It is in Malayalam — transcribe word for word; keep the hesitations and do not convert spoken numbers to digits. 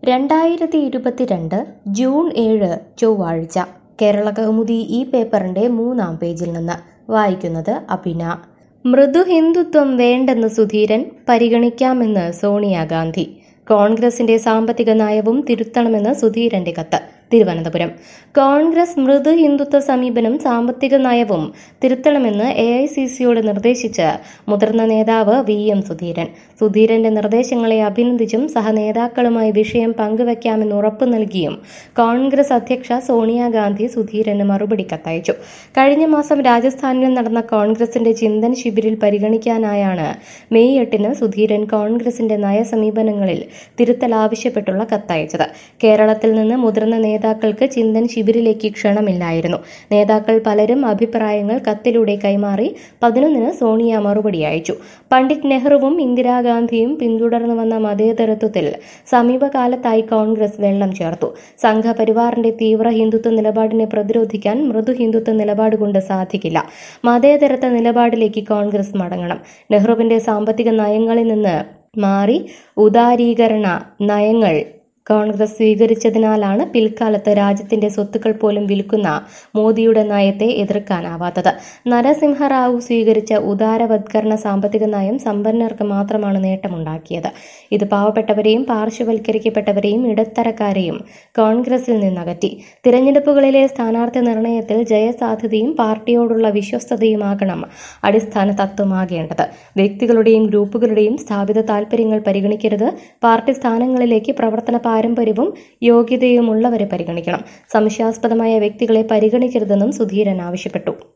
രണ്ടായിരത്തി ഇരുപത്തിരണ്ട് ജൂൺ ഏഴ് ചൊവ്വാഴ്ച കേരള കൗമുദി ഈ പേപ്പറിന്റെ മൂന്നാം പേജിൽ നിന്ന് വായിക്കുന്നത് അഭിന. മൃദു ഹിന്ദുത്വം വേണ്ടെന്ന് സുധീരൻ, പരിഗണിക്കാമെന്ന് സോണിയാഗാന്ധി. കോൺഗ്രസിന്റെ സാമ്പത്തിക നയവും തിരുത്തണമെന്ന് സുധീരന്റെ കത്ത്. തിരുവനന്തപുരം. കോൺഗ്രസ് മൃദു ഹിന്ദുത്വ സമീപനം സാമ്പത്തിക നയവും തിരുത്തണമെന്ന് എ ഐ സി സിയോട് നിർദ്ദേശിച്ച് മുതിർന്ന നേതാവ് വി എം സുധീരൻ. സുധീരന്റെ നിർദ്ദേശങ്ങളെ അഭിനന്ദിച്ചും സഹനേതാക്കളുമായി വിഷയം പങ്കുവയ്ക്കാമെന്ന് ഉറപ്പു നൽകിയും കോൺഗ്രസ് അധ്യക്ഷ സോണിയാഗാന്ധി സുധീരന് മറുപടി കത്തയച്ചു. കഴിഞ്ഞ മാസം രാജസ്ഥാനിൽ നടന്ന കോൺഗ്രസിന്റെ ചിന്തൻ ശിബിരിൽ പരിഗണിക്കാനായാണ് മെയ് എട്ടിന് സുധീരൻ കോൺഗ്രസിന്റെ നയസമീപനങ്ങളിൽ തിരുത്തൽ ആവശ്യപ്പെട്ടുള്ള കത്തയച്ചത്. കേരളത്തിൽ നിന്ന് മുതിർന്ന നേതാക്കൾക്ക് ചിന്തൻ ശിബിരിലേക്ക് ക്ഷണമില്ലായിരുന്നു. നേതാക്കൾ പലരും അഭിപ്രായങ്ങൾ കത്തിലൂടെ കൈമാറി. പതിനൊന്നിന് സോണിയ മറുപടി അയച്ചു. പണ്ഡിറ്റ് നെഹ്റുവും ഇന്ദിരാഗാന്ധിയും പിന്തുടർന്നു വന്ന മതേതരത്വത്തിൽ സമീപകാലത്തായി കോൺഗ്രസ് വെള്ളം ചേർത്തു. സംഘപരിവാറിന്റെ തീവ്ര ഹിന്ദുത്വ നിലപാടിനെ പ്രതിരോധിക്കാൻ മൃദു ഹിന്ദുത്വ നിലപാട് കൊണ്ട് സാധിക്കില്ല. മതേതരത്വ നിലപാടിലേക്ക് കോൺഗ്രസ് മടങ്ങണം. നെഹ്റുവിന്റെ സാമ്പത്തിക നയങ്ങളിൽ നിന്ന് മാറി ഉദാരീകരണ നയങ്ങൾ കോൺഗ്രസ് സ്വീകരിച്ചതിനാലാണ് പിൽക്കാലത്ത് രാജ്യത്തിന്റെ സ്വത്തുക്കൾ പോലും വിൽക്കുന്ന മോദിയുടെ നയത്തെ എതിർക്കാനാവാത്തത്. നരസിംഹറാവു സ്വീകരിച്ച ഉദാരവത്കരണ സാമ്പത്തിക നയം സമ്പന്നർക്ക് മാത്രമാണ് നേട്ടമുണ്ടാക്കിയത്. ഇത് പാവപ്പെട്ടവരെയും പാർശ്വവൽക്കരിക്കപ്പെട്ടവരെയും ഇടത്തരക്കാരെയും കോൺഗ്രസിൽ നിന്നകറ്റി. തിരഞ്ഞെടുപ്പുകളിലെ സ്ഥാനാർത്ഥി നിർണയത്തിൽ ജയസാധ്യതയും പാർട്ടിയോടുള്ള വിശ്വസ്തതയുമാകണം അടിസ്ഥാന തത്വമാകേണ്ടത്. വ്യക്തികളുടെയും ഗ്രൂപ്പുകളുടെയും സ്ഥാപിത താൽപര്യങ്ങൾ പരിഗണിക്കരുത്. പാർട്ടി സ്ഥാനങ്ങളിലേക്ക് പ്രവർത്തന പാരമ്പര്യവും യോഗ്യതയുമുള്ളവരെ പരിഗണിക്കണം. സംശയാസ്പദമായ വ്യക്തികളെ പരിഗണിക്കരുതെന്നും സുധീരൻ ആവശ്യപ്പെട്ടു.